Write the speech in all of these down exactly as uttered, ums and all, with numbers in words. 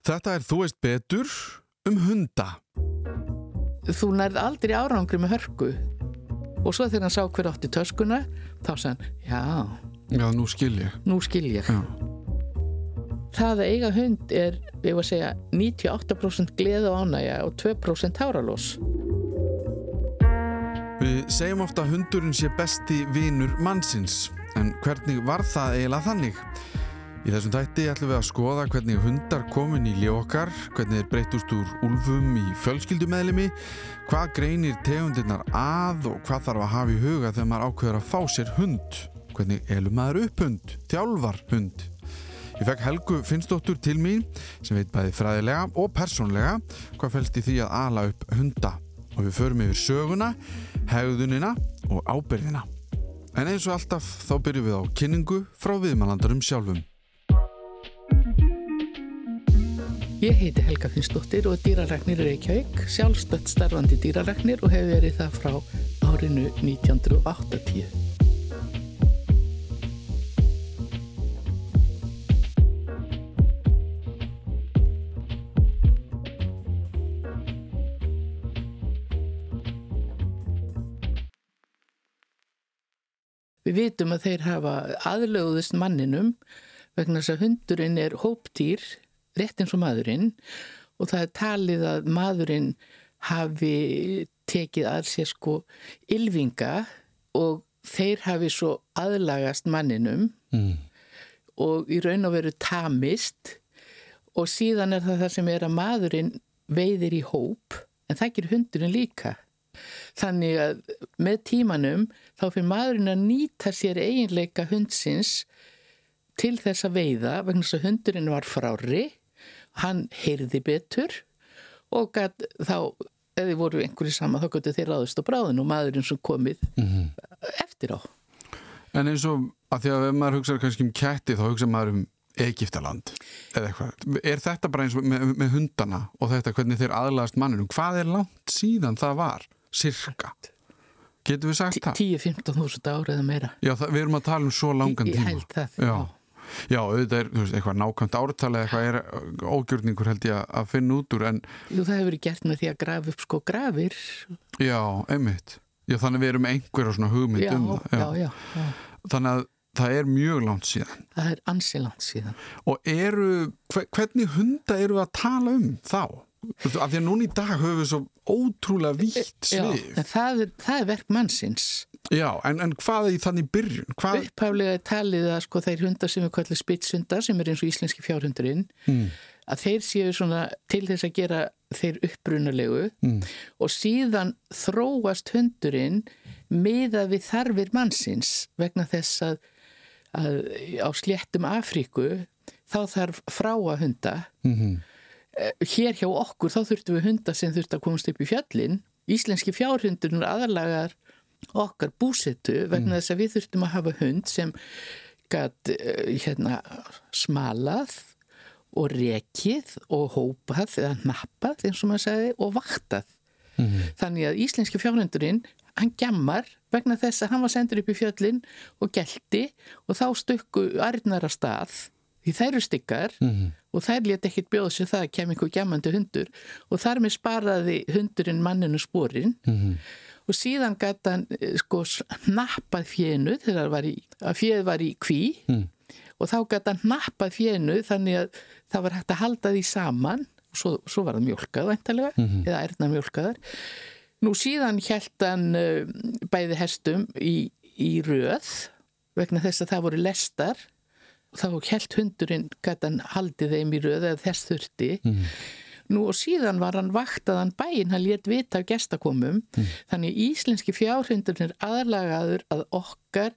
Þetta er Þú veist betur um hunda. Þú nærð aldrei árangri með hörku. Og svo þegar hann sá hver átti töskuna, þá sagði hann, já. Já, nú skil ég. Nú skil ég. Já. Það að eiga hund er, ég var að segja, níutíu og átta prósent gleði og ánægja og tvö prósent háralós. Við segjum ofta að hundurinn sé besti vinur mannsins. En hvernig var það eiginlega þannig? Í þessum þætti ætlum við að skoða hvernig hundar komin í líf okkar, hvernig þeir breyttust úr úlfum í fjölskyldumeðlimi, hvað greinir tegundirnar að og hvað þarf að hafa í huga þegar maður ákveður að fá sér hund, hvernig elur maður upp hund, þjálfar hund. Ég fekk Helgu Finnsdóttur til mín sem veit bæði fræðilega og persónlega hvað felst í því að ala upp hunda og við förum yfir söguna, hegðunina og ábyrgðina. En eins og alltaf þá byrjum við á kynningu frá viðmælandarum sjálfum. Ég heiti Helga Finnsdóttir og er dýralæknir í Reykjavík, sjálfstætt starfandi dýralæknir og hef verið það frá árinu nítján hundruð áttatíu. Við vitum að þeir hafa aðlöguðust manninum vegna þess að hundurinn er hópdýr, rétt eins og maðurinn, og það er talið að maðurinn hafi tekið að sér sko ylfinga og þeir hafi svo aðlagast manninum mm. og í raun og veru tamist og síðan er það það sem er að maðurinn veiðir í hóp, en það gerir hundurinn líka. Þannig að með tímanum þá fyrir maðurinn að nýta sér eiginleika hundsins til þess að veiða vegna þess að hundurinn var frárri, hann heyrði betur og gat, þá, ef þið voru einhverju saman, þá gætu þeir ráðist á bráðin og maðurinn sem komið mm-hmm. eftir á. En eins og að því að ef maður hugsa kannski um ketti, þá hugsa maður um Egyptaland eða eitthvað. Er þetta bara eins með, með hundana og þetta hvernig þeir aðlagast manninum? Hvað er langt síðan það var? Sirka? Getum við sagt það? tíu til fimmtán þúsund ára eða meira. Já, það, við erum að tala um svo langan tíma. Ég held það, já. já. Já, auðvitað er, þú veist, eitthvað nákvæmt ártal eða eitthvað er ógjörningur held ég að finna út úr, en... Jú, það hefur verið gert með því að grafa upp sko grafir. Já, einmitt. Já, þannig við erum einhverja svona hugmynd já, um það. Já, já, já. Þannig að það er mjög langt síðan. Það er ansi langt síðan. Og eru, hvernig hunda eru að tala um þá? Af því að núna í dag höfum við svo ótrúlega vítt svið. Já, en það er, það er verk mannsins. Já, en, en hvað er í þannig byrjun? Hvað... Upphaflega er talið að sko þeir hundar sem við kallum spitshundar, sem er eins og íslenski fjárhundurinn, mm. að þeir séu svona til þess að gera þeir upprunalegu mm. og síðan þróast hundurinn miðað við þarfir mannsins vegna þess að, að á sléttum Afríku þá þarf fráa hunda. Mm-hmm. Hér hjá okkur þá þurftum við hunda sem þurfti að komast upp í fjöllin. Íslenski fjárhundurinn er aðalagar okkar búsetu vegna mm. þess að við þurftum að hafa hund sem gat hérna, smalað og rekið og hópað eða nappað eins og maður sagði og vaktað. Mm. Þannig að íslenski fjárhundurinn hann gjammar vegna þess að hann var sendur upp í fjöllin og gelti og þá stukku ærnar af stað því þær eru stykkar mm. og þær lét ekkert bjóða sér það að kem einhver gjammandi hundur og þar með sparaði hundurinn manninu sporin mm. og síðan gat hann sko nappað fénu þegar var í, að féð var í kví mm. og þá gat hann nappað fénu þannig að það var hægt að halda því saman og svo, svo var það mjólkað væntanlega mm. eða ærnar mjólkaðar. Nú síðan hélt hann bæði hestum í, í röð vegna þess að það voru lestar þá hélt hundurinn gat hann haldið þeim í röð eða þess þurfti. Mm. Nú og síðan var hann vaktaðan bæinn, hann lét vita af gestakomum. Mm. Þannig íslenski fjárhundurinn er aðlagaður að okkar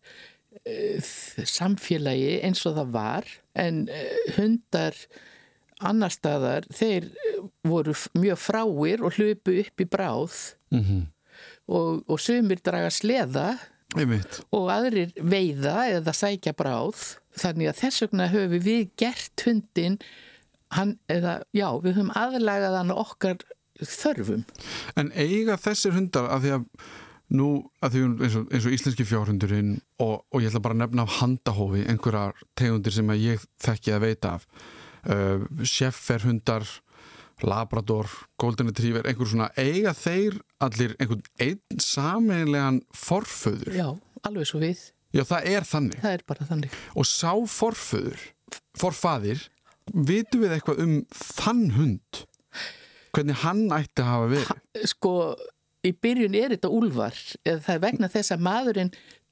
uh, samfélagi eins og það var. En uh, hundar annar staðar, þeir voru mjög fráir og hlupu upp í bráð. Mm-hmm. Og, og sumir draga sleða. Einmitt. Og aðrir veiða eða sækja bráð. Þannig að þess vegna höfum við gert hundinn, hann, eða, já, við höfum aðlagað hann okkar þörfum. En eiga þessir hundar, af því að nú, að því eins og, eins og íslenski fjárhundurinn og, og ég ætla bara að nefna af handahófi einhverjar tegundir sem að ég þekki að veita af. uh, Schäferhundar, Labrador, Golden Retriever, einhver svona, eiga þeir allir einhvern einn sameiginlegan forföður? Já, alveg svo við. Já, það er þannig. Það er bara þannig. Og sá forföður, forfaðir, vitum við eitthvað um þann hund? Hvernig hann ætti að hafa verið? Ha, sko, í byrjun er þetta úlfar, eða það er vegna þess að maðurinn,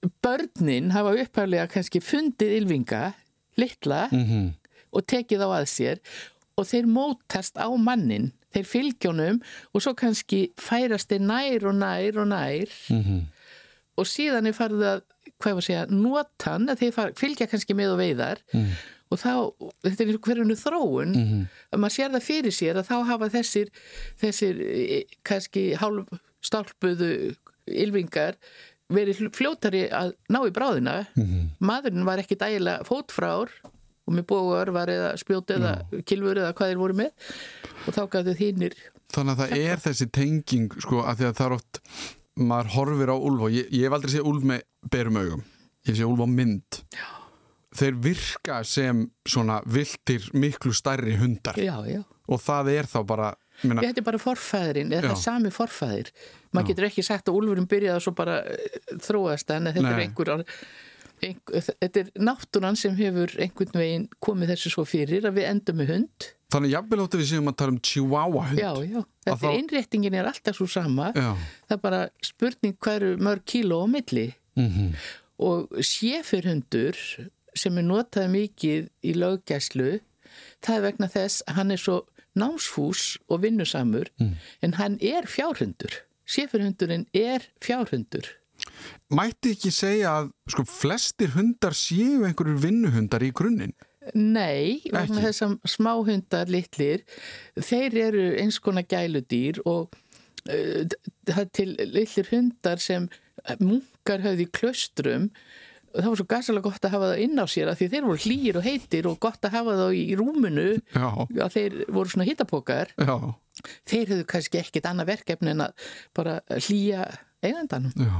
börnin hafa upphaflega kannski fundið ylfinga, litla, mm-hmm. og tekið á að sér, og þeir mótast á mannin, þeir fylgjónum og svo kannski færast þeir nær og nær og nær mm-hmm. og síðan er farið að, hvað var að segja, nota hann, að þeir fylgja kannski með og veiðar mm. og þá, þetta er hverjunu þróun, mm-hmm. að maður sér það fyrir sér að þá hafa þessir, þessir kannski hálf stálpuðu ylfingar verið fljótari að ná í bráðina, mm-hmm. maðurinn var ekki dægilega fótfrár og með bógar var eða spjót eða mm. kilfur eða hvað þeir voru með og þá gætu þínir. Þannig að það er þessi tenging sko að því að það er oft maður horfir á úlf og ég, ég hef aldrei séð úlf með berum augum, ég sé úlf á mynd. Já. Þeir virka sem svona viltir miklu stærri hundar. Já, já. Og það er þá bara minna... Þetta er bara forfæðurinn, eða það er sami forfæður. Maður getur ekki sagt að úlfurinn byrjaði og svo bara þróast en þetta Nei. er einhver Einhver, þetta er náttúran sem hefur einhvern veginn komið þessu svo fyrir að við endum með hund. Þannig jafnvel áttu við séum að tala um chihuahua hund. Já, já. Þetta þá... innréttingin er alltaf svo sama. Já. Það er bara spurning hverju mörg kíló á milli. Mm-hmm. Og schäferhundur sem er notað mikið í löggæslu, það er vegna þess að hann er svo námsfús og vinnusamur, mm. en hann er fjárhundur. Schäferhundurinn er fjárhundur. Mætti ekki segja að sko flestir hundar séu einhverjur vinnuhundar í grunninn? Nei, þessar smáhundar litlir, þeir eru eins konar gæludýr og uh, það er til litlir hundar sem munkar höfðu í klaustrum. Það var svo gasalega gott að hafa það inn á sér að því þeir voru hlýir og heitir og gott að hafa það í rúminu Já. að þeir voru svona hitapokar. Já. Þeir höfðu kannski ekkert annað verkefni en að bara hlýja eigandanum. Já.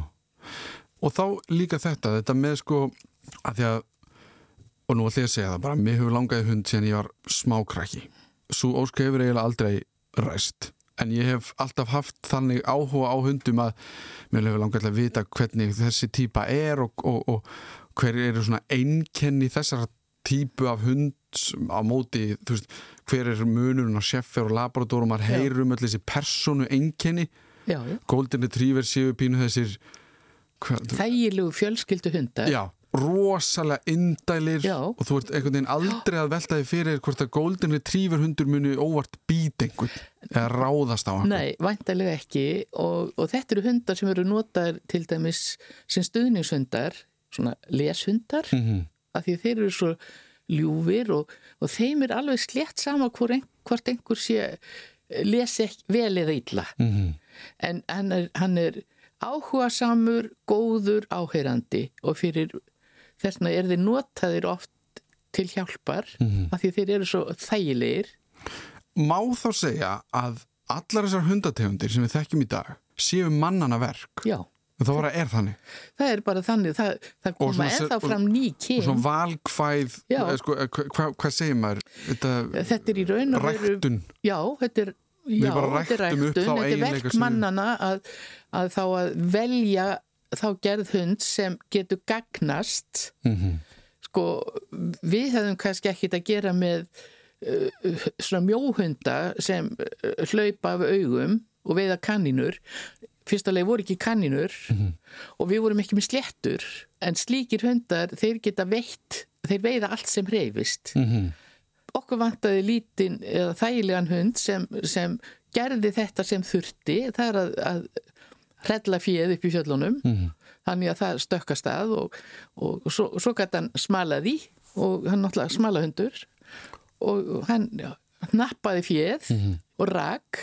Og þá líka þetta, þetta með sko að því að, og nú ætla ég að segja það bara, mér hefur langaði hund síðan ég var smákrakki. Svo óska hefur eiginlega aldrei ræst. En ég hef alltaf haft þannig áhuga á hundum að mér hefur langaði að vita hvernig þessi típa er og, og, og hver eru svona einkenni þessara típu af hund á móti, þú veist, hver er munurinn á Schäfer og Labrador og maður heyrum öll þessi persónu einkenni. Já, já. Golden Retriever séu pínu þessir þægilegu fjölskyldu hundar. Já, rosalega indælir Já. Og þú ert einhvern veginn aldrei að velta þig fyrir hvort að Golden Retriever hundur muni óvart být einhvern eða ráðast á hann. Nei, væntanlega ekki og, og þetta eru hundar sem eru notaðir til dæmis sem stuðningshundar, svona leshundar, mm-hmm. af því þeir eru svo ljúfir og, og þeim er alveg slétt sama hvort einhver, hvort einhver sé lesi vel eða illa. Mm-hmm. En hann er, hann er áhugasamur, góður, áheyrandi og fyrir þessna er þeir notaðir oft til hjálpar mm-hmm. af því þeir eru svo þægilegir. Má þá segja að allar þessar hundategundir sem við þekkjum í dag séu mannana verk? Já. Það bara er þannig? Það er bara þannig, það, það koma ennþá fram ný kyn. Og svona valkvæð, sko, hva, hvað segir maður? Þetta, þetta er í raun og veru... Ræktun? Já, þetta er... Já, þetta er ræktun, þetta er verk mannana að, að þá að velja þá gerð hund sem getur gagnast. Mm-hmm. Sko, við hefðum kannski ekkert að gera með uh, svona mjóhunda sem uh, hlaupa af augum og veiða kanínur. Fyrstulega voru ekki kanínur mm-hmm. og við vorum ekki með sléttur, en slíkir hundar, þeir geta veitt, þeir veiða allt sem hreyfist. Mhm. Okkur vantaði lítinn eða þægilegan hund sem, sem gerði þetta sem þurfti, það er að, að hrella féð upp í fjöllunum, mm. þannig að það stökkast að og, og svo, svo gæti hann smalaði og hann náttúrulega smalahundur og hann já, nappaði féð mm. og rak,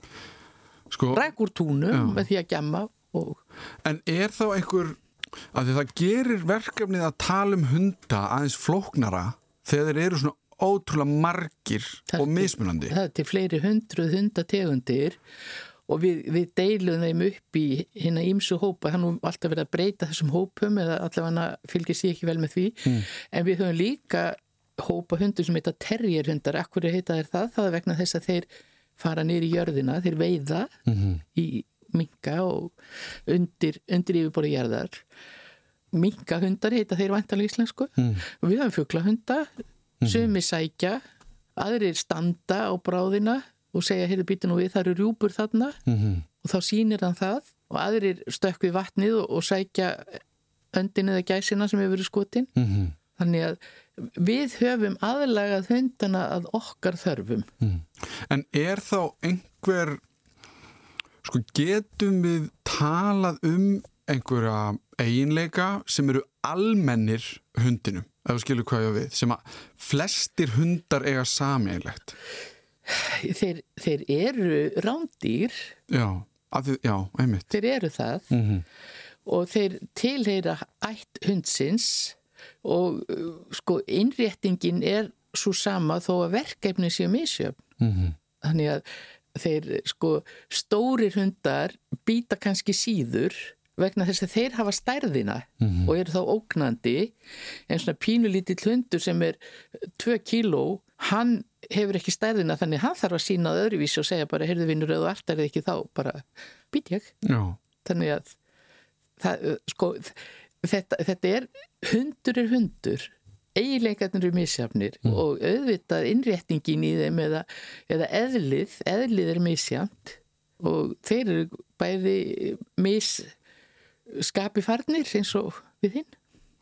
sko, rak úr túnum já. Með því að gjamma. Og... En er þá einhver, að því það gerir verkefnið að tala um hunda aðeins flóknara þegar þeir eru svona ótrúlega margir og mismunandi. Það er til fleiri hundruð hundategundir og við, við deilum þeim upp í hérna ýmsu hópa, hann er alltaf verið að breyta þessum hópum eða allavega fylgir sér ekki vel með því, mm. en við höfum líka hópa hundur sem heita terrierhundar. Akkur heita þeir það? Það er vegna þess að þeir fara niður í jörðina, þeir veiða mm-hmm. í minka og undir, undir yfirborði jarðar. Minkahundar heita þeir væntanlega íslensku. Mm. Við höfum fuglahunda, mm. sumi sækja, aðrir standa á bráðina og segja, heyrðu býtu nú við, það eru rjúpur þarna mm-hmm. og þá sýnir hann það og aðrir stökk við vatnið og, og sækja öndin eða gæsina sem hefur verið skotin. Mm-hmm. Þannig að við höfum aðlagað hundana að okkar þörfum. Mm. En er þá einhver, sko getum við talað um einhverja eiginleika sem eru almennir hundinum, ef þú skilur hvað ég við, sem að flestir hundar eiga sameiginlegt? Þeir, þeir eru rándýr. Já, að, já, einmitt. Þeir eru það mm-hmm. og þeir tilheyra ætt hundsins og sko innréttingin er svo sama þó að verkefni séu misjöfn. Mm-hmm. Þannig að þeir sko stórir hundar býta kannski síður vegna þess að þeir hafa stærðina mm-hmm. og eru þá ógnandi, en svona pínulítill hundur sem er tvö kíló, hann hefur ekki stærðina, þannig hann þarf að sína það öðruvísi og segja bara, heyrðu vinur, ef þú artarið ekki þá bara být ég. Já. Þannig að það, sko, þetta, þetta er hundur er hundur, eiginleikarnir eru misjafnir mm. og auðvitað innréttingin í þeim eða, eða eðlið, eðlið er misjafnt og þeir eru bæði mis skapi farnir eins og við hinn.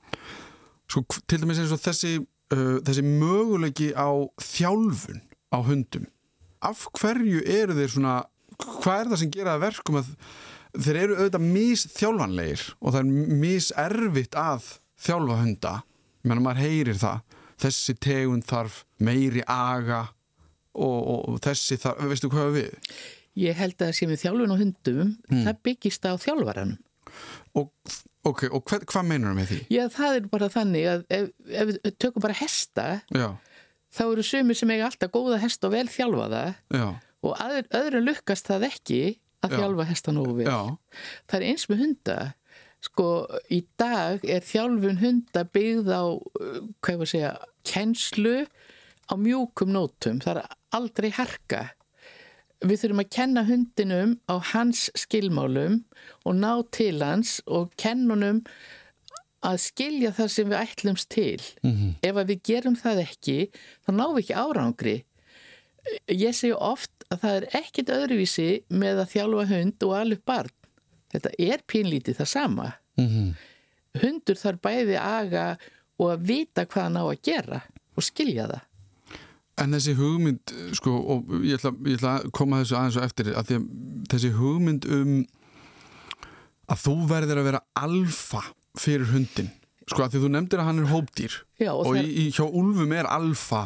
Sko til dæmis eins og þessi, uh, þessi möguleiki á þjálfun á hundum. Af hverju eru þeir svona, hvað er það sem gera það verkum að þeir eru auðvitað misþjálfanlegir og það er miserfitt að þjálfa hunda? Ég meina maður heyrir það, þessi tegund þarf meiri aga og, og, og þessi þarf, veistu hvað við? Ég held að það sé með þjálfun á hundum, hmm. það byggist á þjálfaranum. Og, okay, og hvað, hvað meinar það með því? Já, það er bara þannig að ef, ef við tökum bara hesta, já. Þá eru sumir sem eiga alltaf góða hesta og vel þjálfaða já. Og aður, öðrum lukkast það ekki að já. Þjálfa hesta nógu vel. Já. Það er eins með hunda. Sko, í dag er þjálfun hunda byggð á, hvað ég var að segja, kennslu á mjúkum nótum. Það er aldrei harka. Við þurfum að kenna hundinum á hans skilmálum og ná til hans og kennunum að skilja það sem við ætlumst til. Mm-hmm. Ef að við gerum það ekki, þá náum við ekki árangri. Ég segi oft að það er ekkit öðruvísi með að þjálfa hund og alveg barn. Þetta er pínlítið það sama. Mm-hmm. Hundur þarf bæði aga og að vita hvað hann á að gera og skilja það. En þessi hugmynd, sko, og ég ætla, ég ætla að koma þessu aðeins og eftir, að því að þessi hugmynd um að þú verðir að vera alfa fyrir hundin, sko, að því þú nefndir að hann er hópdýr. Já, og, og það... í, hjá úlfum er alfa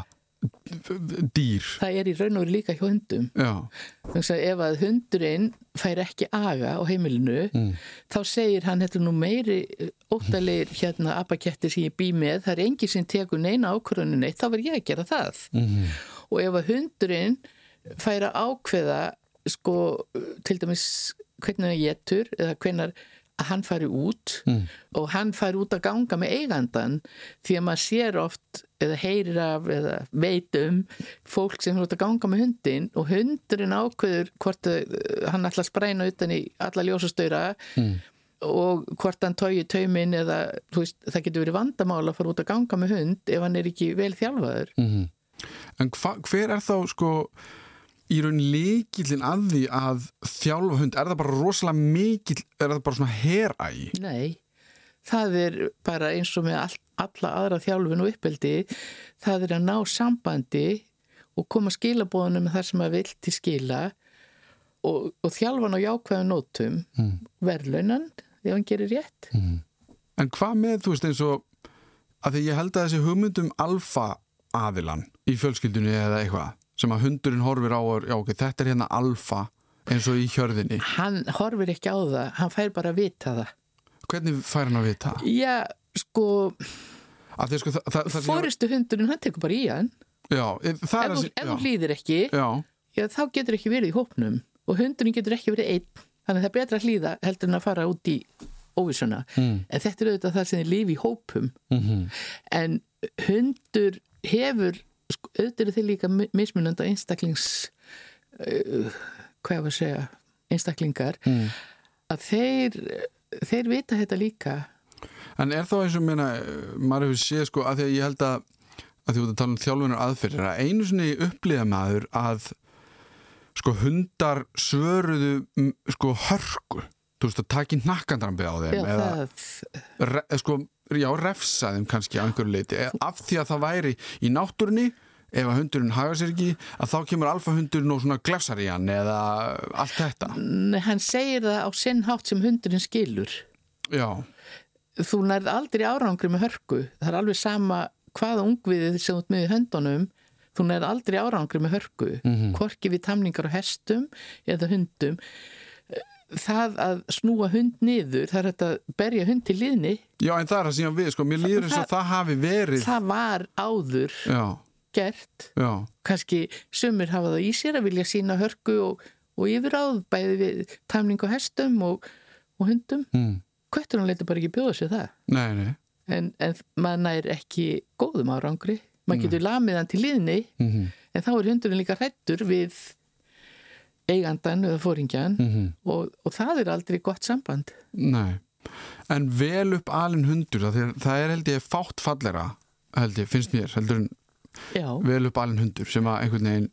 dýr. Það er í raun og veru líka hjá hundum. Já. Þannig að ef að hundurinn fær ekki aga á heimilinu, mm. þá segir hann, þetta er nú meiri óttalegir hérna apakettir sem ég bý með, það er enginn sem tekur neina ákvörðunum neitt, þá verð ég að gera það. Mm-hmm. Og ef að hundurinn fær að ákveða, sko, til dæmis hvernig hann getur, eða hvernig að hann fari út mm. og hann fari út að ganga með eigandan, því að maður sér oft eða heyrir af eða veit um fólk sem er út að ganga með hundin og hundurinn ákveður hvort hann ætla að spræna utan í alla ljósastaura mm. og hvort hann tói tauminn eða veist, það getur verið vandamál að fara út að ganga með hund ef hann er ekki vel þjálfaður. Mm-hmm. En hva, hver er þá sko í raun lykillinn að því að þjálfa hund, er það bara rosalega mikill, er það bara svona herægi? Nei, það er bara eins og með all, alla aðra þjálfun og uppeldi, það er að ná sambandi og koma skilabóðunum með það sem maður vill til skila og, og þjálfan á jákvæðum nótum, mm. verðlaunan, ef hann gerir rétt. Mm. En hvað með, þú veist, eins og að því ég held að þessi hugmyndum alfa aðilan í fjölskyldunni eða eitthvað, sem að hundurinn horfir á og já, ok, þetta er hérna alfa eins og í hjörðinni. Hann horfir ekki á það, hann fær bara að vita það. Hvernig fær hann að vita? Já, sko, sko það, það, það fóristu hundurinn, hann tekur bara í hann. Já, það er að... Ef þú hlýðir ekki, já. Já, þá getur ekki verið í hópnum og hundurinn getur ekki verið einn, þannig að það er betra að hlýða heldur en að fara út í óvissuna. Mm. En þetta er auðvitað það sem er líf í hópum. Mm-hmm. En hundur hefur, sko, auðvitað er þið líka mismunandi einstaklings uh, hvað ég var að segja einstaklingar mm. að þeir þeir vita þetta líka. En er þá eins og meina, maður hefur séð sko að því að ég held að að því að tala um þjálfunar aðferðir að einu sinni upplýða maður að sko hundar svöruðu sko hörku, þú veist að taki hnakkandrambið á þeim já, eða það... re, sko, já, refsa þeim kannski á einhverju leiti af því að það væri í náttúrunni ef að hundurinn hagar sér ekki að þá kemur alfahundurinn og svona glefsar í hann eða allt þetta. Nei, hann segir það á sinn hátt sem hundurinn skilur. Já. Þú nærð aldrei árangri með hörku, það er alveg sama hvaða ungviðið sem út með í höndunum, þú nærð aldrei árangri með hörku, mm-hmm. hvorki við tamningar á hestum eða hundum. Það að snúa hund niður, það er þetta að berja hund til liðni. Já, en það er að síðan við, sko, mér líður eins og það hafi verið. Það var áður Já. Gert. Já. Kannski sumir hafa það í sér að vilja sína hörku og, og yfiráð bæði við tamning á hestum og, og hundum. Mm. Kötturinn leitur bara ekki bjóða sér það. Nei, nei. En, en maður nær ekki góðum árangri. Maður getur lamið hann til liðni, mm-hmm. en þá er hundurinn líka hræddur við eigandan eða fóringjan mm-hmm. og, og það er aldrei gott samband. Nei, en vel upp alinn hundur, það er, það er held ég fátt fallera, held ég, finnst mér, heldur en Já. Vel upp alinn hundur sem að einhvern veginn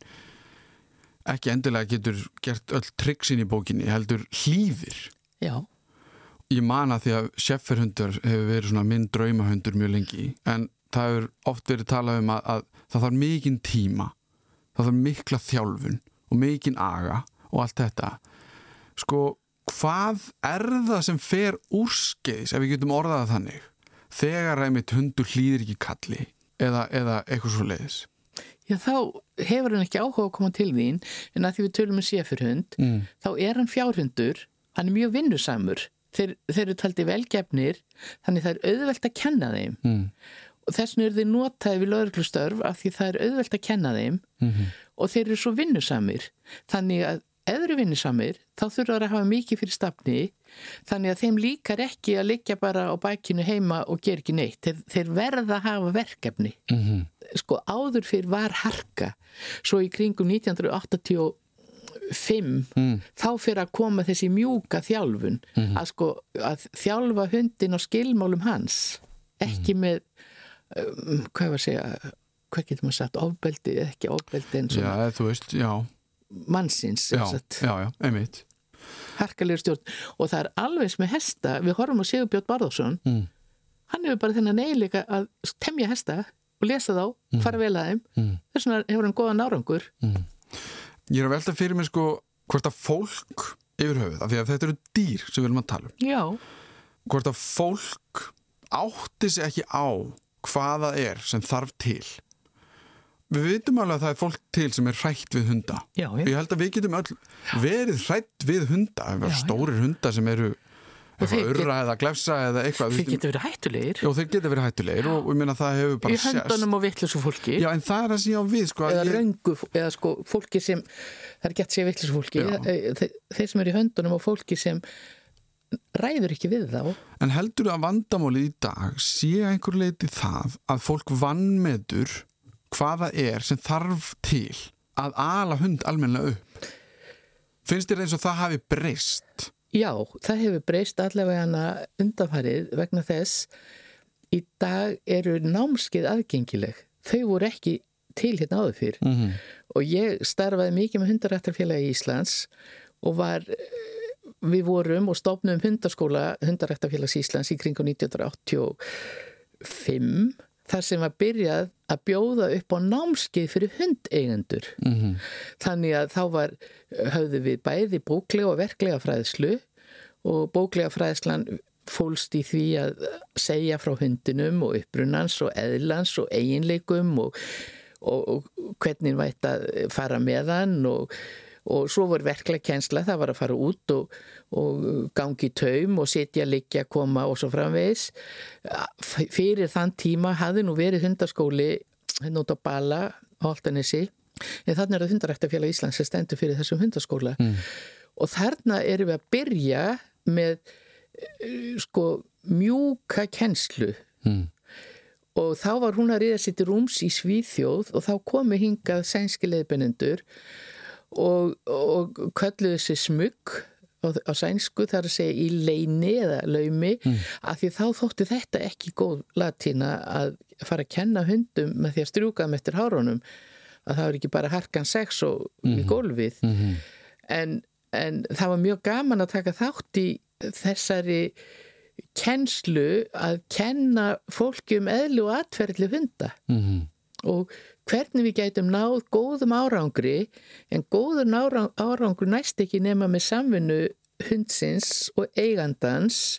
ekki endilega getur gert öll trikksin í bókinni, heldur hlýðir. Já. Ég man að því að Schäferhundur hefur verið svona minn draumahundur mjög lengi, en það hefur oft verið talað um að, að það þarf mikinn tíma, það þarf mikla þjálfun og mikinn aga og allt þetta. Sko, hvað er það sem fer úrskeiðis, ef við getum orðað það þannig, þegar einmitt hundur hlýðir ekki kalli eða, eða eitthvað svo leiðis? Já, þá hefur hann ekki áhuga að koma til þín, en að því við tölum um Schäferhund, mm. þá er hann fjárhundur, hann er mjög vinnusamur. Þeir, þeir eru taldi velgefnir, þannig það er auðvelt að kenna þeim. Mm. Og þess vegna eru þeir notaði við lögreglustörf af því það er auðvelt að kenna þeim mm-hmm. og þeir eru svo vinnusamir. Þannig að ef þeir eru vinnusamir, þá þurfa þeir að hafa mikið fyrir stafni, þannig að þeim líkar ekki að liggja bara á bækinu heima og gera ekki neitt. Þeir, þeir verða að hafa verkefni. Mm-hmm. Sko, áður fyrir var harka, svo í kringum nítján hundruð áttatíu og fimm, mm. þá fyrir að koma þessi mjúka þjálfun mm-hmm. að sko, að þjálfa hundin á skilmálum hans, ekki mm. með um, hvað var að segja hvað getur maður sagt, ofbeldi ekki ofbeldi en svona já, þú veist, já mannsins, já, já, já, einmitt harkalegur stjórn, og það er alveg með hesta, við horfum á Sigurbjörn Barðarsson mm. hann hefur bara þennan eiginleika að temja hesta og lesa þá, mm. fara vel að þeim mm. þess vegna hefur hann góðan árangur mm. Ég er að velta fyrir mig sko hvort að fólk yfir höfuð, af því að þetta eru dýr sem við viljum að tala um. Já. Hvort að fólk átti sig ekki á hvað það er sem þarf til. Við vitum alveg að það er fólk til sem er hrætt við hunda. Já, já. Ég held að við getum öll verið hrætt við hunda, ef það eru stórir hundar sem eru eitthvað urra eða glefsa eða eitthvað. Þeir geta verið hættulegir. Já, þeir geta verið hættulegir og ég meina það hefur bara sést. Í höndunum og vitlausu fólki. Já, en það er að síðan á við, sko. Eða ég... röngu, eða sko fólki sem, það er gett sér vitlausu fólki, þeir, þeir sem eru í höndunum og fólki sem ræður ekki við þá. En heldur að vandamálið í dag sé einhver leiti það að fólk vanmetur hvað það er sem þarf til að ala hund almennilega upp? Finnst þér eins og það hafi breyst? Já, það hefur breyst allavega hana undanfarið vegna þess í dag eru námskeið aðgengileg. Þau voru ekki til hérna áður fyrr mm-hmm. og ég starfaði mikið með hundaræktarfélagi í Íslands og var, við vorum og stofnum hundaskóla hundaræktarfélags Íslands í kringum nítján hundruð áttatíu og fimm þar sem var byrjað að bjóða upp á námskeið fyrir hundeigendur. Mm-hmm. Þannig að þá var, höfðu við bæði bóklega og verklega fræðslu og bóklega fræðslan fólst í því að segja frá hundinum og upprunans og eðlans og eiginleikum og, og, og hvernig vært að fara með hann og og svo var verklega kennsla, það var að fara út og, og gangi í taum og sitja, liggja, koma og svo framvegis. Fyrir þann tíma hafði nú verið hundaskóli hérna út á Bala á Álftanesi, en þarna er það hundaræktarfélag Íslands sem stendur fyrir þessum hundaskóla mm. og þarna erum við að byrja með sko mjúka kennslu mm. og þá var hún að ríða sér til rúms í Svíþjóð og þá komu hingað sænski leiðbeinendur og, og kölluðu sér smugg á, á sænsku, þar að segja í leini eða laumi, mm. af því þá þótti þetta ekki góð latína að fara að kenna hundum með því að strjúka þeim eftir hárunum, að það var ekki bara harkan sex og mm-hmm. í gólfið, mm-hmm. en, en það var mjög gaman að taka þátt í þessari kennslu að kenna fólki um eðli og atferðli hunda mm-hmm. og hvernig við gætum náð góðum árangri, en góður árangur næst ekki nema með samvinnu hundsins og eigandans.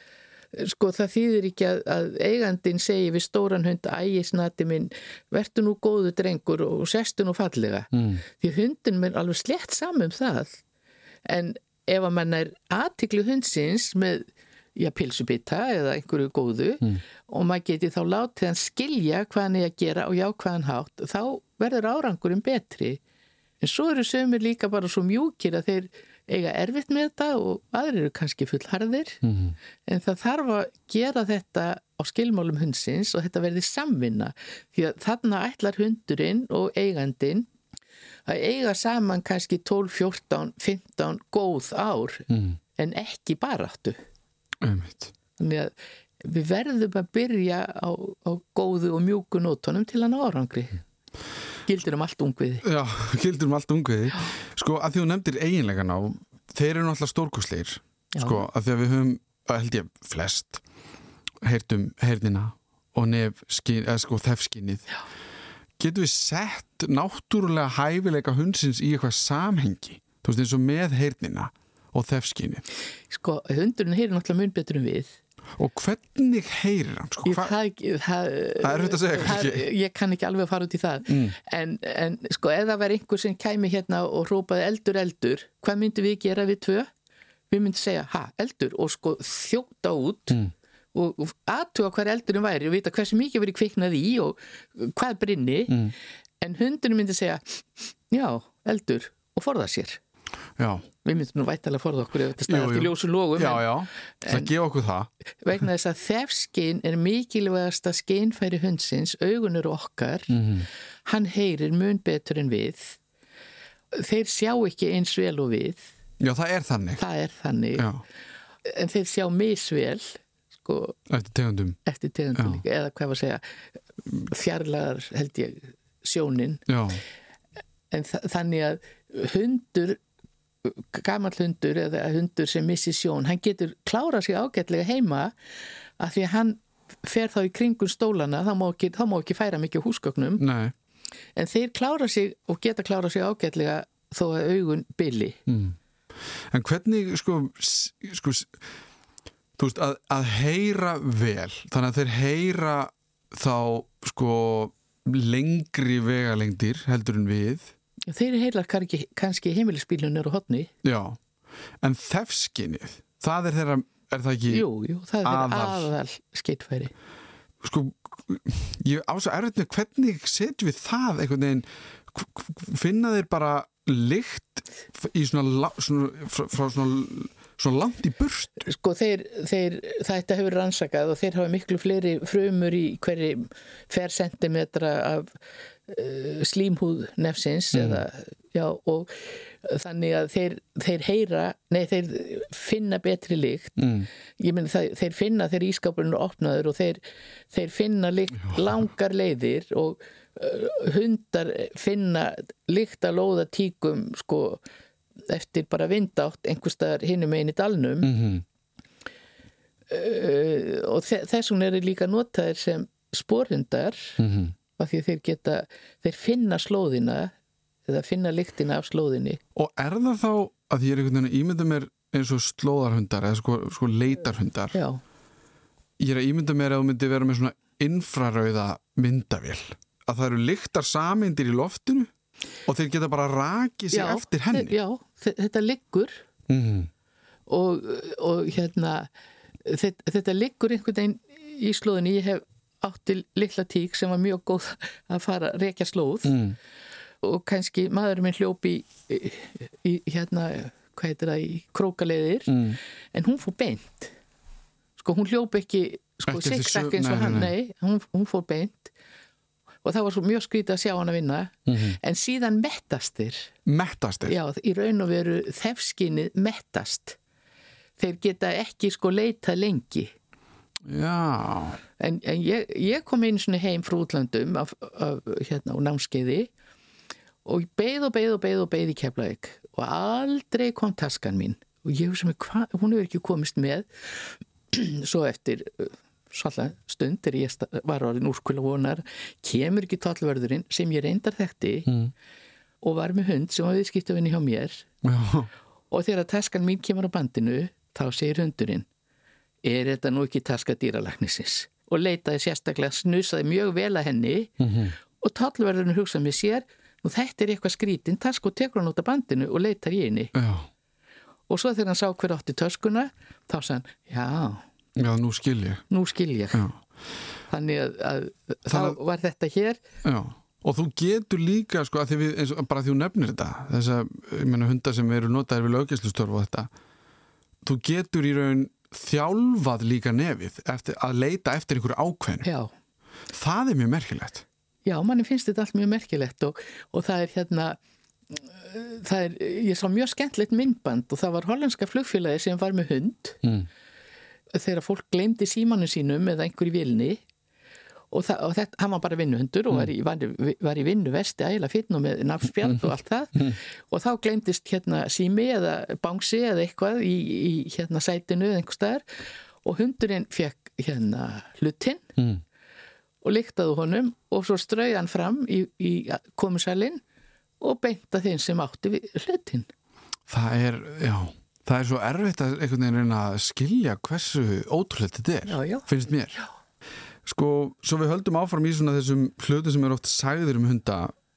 Sko það þýðir ekki að, að eigandinn segi við stóran hund, æi snati minn, vertu nú góðu drengur og sestu nú fallega. Mm. Því hundin er alveg slett saman um það. En ef að mann er athygli hundsins með já, pilsubita eða einhverju góðu mm. og maður geti þá látið hann skilja hvað hann er að gera og jákvæðan hátt, þá verður árangurinn betri. En svo eru sömur líka bara svo mjúkir að þeir eiga erfitt með þetta og aðrir eru kannski fullharðir, mm. en það þarf að gera þetta á skilmálum hundsins og þetta verði samvinna, því að þarna ætlar hundurinn og eigandinn að eiga saman kannski tólf, fjórtán, fimmtán góð ár mm. en ekki baráttu. Einmitt. Þannig að við verðum að byrja á, á góðu og mjúku nótunum til að ná árangri. Gildir um allt ungviði. Já, gildir um allt ungviði. Sko, að því þú nefndir eiginleikana, þeir eru náttúrulega stórkostlegir. Sko, að því að við höfum, að held ég, flest heyrt um heyrnina og nef, skinn, eða sko þefskinnið. Já. Getum við sett náttúrulega hæfileika hundsins í eitthvað samhengi? Þú veist, eins og með heyrnina og þefskinnið. Sko, hundurinn heyrir náttúrulega mun betur en við. Og hvernig heyrir hann? Sko, hva... það, það, það er þetta að segja það, ég kann ekki alveg að fara út í það mm. en, en sko ef það var einhver sem kæmi hérna og hrópaði eldur, eldur, hvað myndum við gera við tvö? Við myndum segja, ha, eldur, og sko þjóta út mm. og, og aðtuga hver eldurinn væri og vita hversu mikið verið kviknað í og hvað brinni mm. en hundurinn myndi segja, já, eldur, og forða sér. Já. Við myndum nú vættalega forða okkur ef þetta staðast í ljósum logum. Já, já, það gefa okkur það. Vegna þess að þefskyn er mikilvægasta skynfæri hundsins, augun eru okkar, mm-hmm. hann heyrir mun betur en við, þeir sjá ekki eins vel og við. Já, það er þannig. Það er þannig, já. En þeir sjá misvel, sko. Eftir tegundum. Eftir tegundum líka, eða hvað var að segja, fjarlægar held ég sjónin. Já. En þa- þannig að hundur, gamall hundur eða hundur sem missi sjón, hann getur klárað sig ágætlega heima af því að hann fer þá í kringum stólana, þá má ekki, þá má ekki færa mikið húsgögnum. Nei. En þeir klárað sig og geta klárað sig ágætlega þó að augun bili. Mm. En hvernig, sko, sko þú veist, að, að heyra vel, þannig að þeir heyra þá, sko, lengri vegalengdir heldur en við. Þeir heilar kannski heimilisbílun er á hotni. Já, en þefskinnið, það er þeirra, er það ekki jú, jú, það er aðal, aðal skeytfæri. Sko, ég á svo erfitt með hvernig setjum við það einhvern veginn, finna þeir bara lykt í svona, svona frá, frá svona, svona langt í burtu? Sko, þeir, þeir, þetta hefur rannsakað og þeir hafa miklu fleiri frumur í hverri fer sentimetra af uh, slímhúð nefsins mm. eða, já, og þannig að þeir, þeir heyra, nei, þeir finna betri lykt. Mm. Ég meina, það, þeir finna þegar ísskápurinn er opnaður og þeir, þeir finna lykt já. Langar leiðir og uh, hundar finna lykt að lóða tíkum, sko, eftir bara vindátt einhverstaðar hinum einn í dalnum mm-hmm. uh, og þess vegna eru líka notaðir sem sporhundar mm-hmm. af því þeir geta, þeir finna slóðina eða finna lyktina af slóðinni. Og er það þá að ég er einhvern veginn að ímynda mér eins og slóðarhundar eða sko, sko leitarhundar? Já. Ég er að ímynda mér að þú myndi vera með svona infrarauða myndavél, að það eru lyktar sameindir í loftinu og þeir geta bara rakið sig já, eftir henni. Já, þetta liggur mm-hmm. og, og hérna þetta, þetta liggur einhvern veginn í slóðinni. Ég hef átti litla tík sem var mjög góð að fara að rekja slóð mm. og kannski maðurinn minn hljópi í, í hérna, hvað heitir það, í krókaleiðir mm. en hún fór beint. sko hún hljóp ekki sko siksak eins og hann, nei, hún, hún fór beint og það var svo mjög skrítið að sjá hann að vinna mm-hmm. en síðan mettastir mettastir? Já, í raun og veru þefskinnið mettast þeir geta ekki sko leitað lengi Já en, en ég, ég kom einu svona heim frá útlandum af, af hérna og námskeiði og beið og beið og beið og beið í Keflavík og aldrei kom taskan mín og ég hugsa mig, hva, hún hefur ekki komist með svo eftir svolítið stund þegar ég var orðin úrkula vonar kemur ekki tollvörðurinn sem ég reyndar þekkti mm. og var með hund sem var viðskiptavinni hjá mér Já. Og þegar taskan mín kemur á bandinu þá segir hundurinn er þetta nú ekki taska dýralæknisins og leitaði sérstaklega, snusaði mjög vel að henni mm-hmm. og tollvörðurinn hugsaði með sér nú þetta er eitthvað skrítin task og tekur hann út af bandinu og leitar í henni Já. Og svo þegar hann sá hver átti töskuna þá sagði hann, já Já, nú skil ég. Nú skil ég. Já. Þannig að, að þá að, var þetta hér. Já, og þú getur líka, sko, að því við, eins og bara því þú nefnir þetta, þess að, ég meina, hundar sem eru notaðir við löggæslustörf og þetta, þú getur í raun þjálfað líka nefið eftir, að leita eftir einhverju ákveðnu. Já. Það er mjög merkilegt. Já, manni finnst þetta allt mjög merkilegt og, og það er hérna, það er, ég sá mjög skemmtilegt myndband og það var hollenska flugfélagi sem var með hund. Mm. Þegar fólk gleymdi símanu sínum eða einhver í vilni og, það, og þetta, hann var bara vinnuhundur og var í, var, var í vinnu vesti ægilega fínn og með nafnspjald og allt það og þá gleymdist hérna sími eða bangsi eða eitthvað í, í hérna sætinu eða einhver staðar og hundurinn fekk hérna hlutinn mm. og lyktaði honum og svo strauði hann fram í, í komusalinn og beinta þeim sem átti við hlutinn. Það er, já Það er svo erfitt að einhvern veginn reyna að skilja hversu ótrúlegt þetta er, já, já. Finnst mér. Já. Sko, svo við höldum áfram í svona þessum hlutum sem eru oft sagðir um hunda,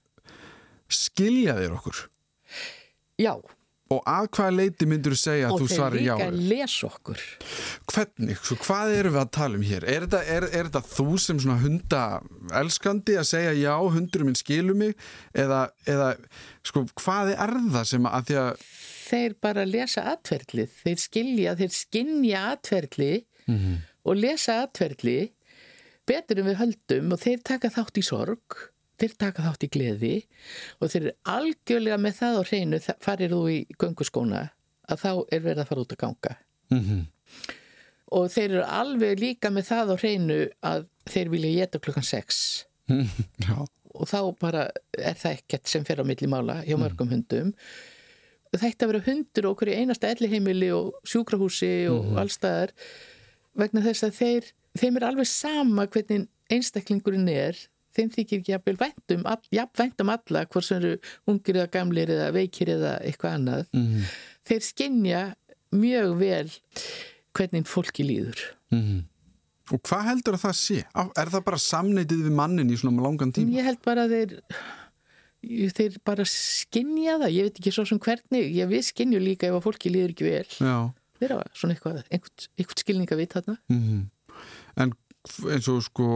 skilja þeir okkur? Já. Og að hvaða leiti myndur þú segja að þú svarir já? Og þeir líka lesa okkur. Hvernig? Svo hvað erum við að tala um hér? Er þetta, er, er þetta þú sem svona hundaelskandi að segja já, hundurinn minn skilur mig? Eða, eða sko, hvað er það sem að því að þeir bara lesa atferðlið, þeir skilja, þeir skinja atferðli mm-hmm. og lesa atferðli betur en við höldum og þeir taka þátt í sorg, þeir taka þátt í gleði og þeir eru algjörlega með það á hreinu, farir þú í gönguskóna að þá er verið að fara út að ganga. Mm-hmm. Og þeir eru alveg líka með það á hreinu að þeir vilja éta klukkan sex. Já. Og þá bara er það ekkert sem fer á milli mála hjá mörgum mm. hundum. Það ætti að vera hundur okkur í einasta elliheimili og sjúkrahúsi og mm-hmm. allstaðar vegna þess að þeir, þeim er alveg sama hvernig einstaklingurinn er, þeim þykir ekki jafnvel vænt um, jafn vænt um alla hvort sem eru ungir eða gamlir eða veikir eða eitthvað annað. Mm-hmm. Þeir skynja mjög vel hvernig fólki líður. Mm-hmm. Og hvað heldur að það sé? Er það bara samneitið við mannin í svona langan tíma? Ég held bara að þeir þeir bara skynja það, ég veit ekki svo sem hvernig, ég við skynju líka ef að fólki líður ekki vel. Já. Þeir hafa svona eitthvað, einhvern, einhvern skilning að vita þarna. Mm-hmm. En eins og sko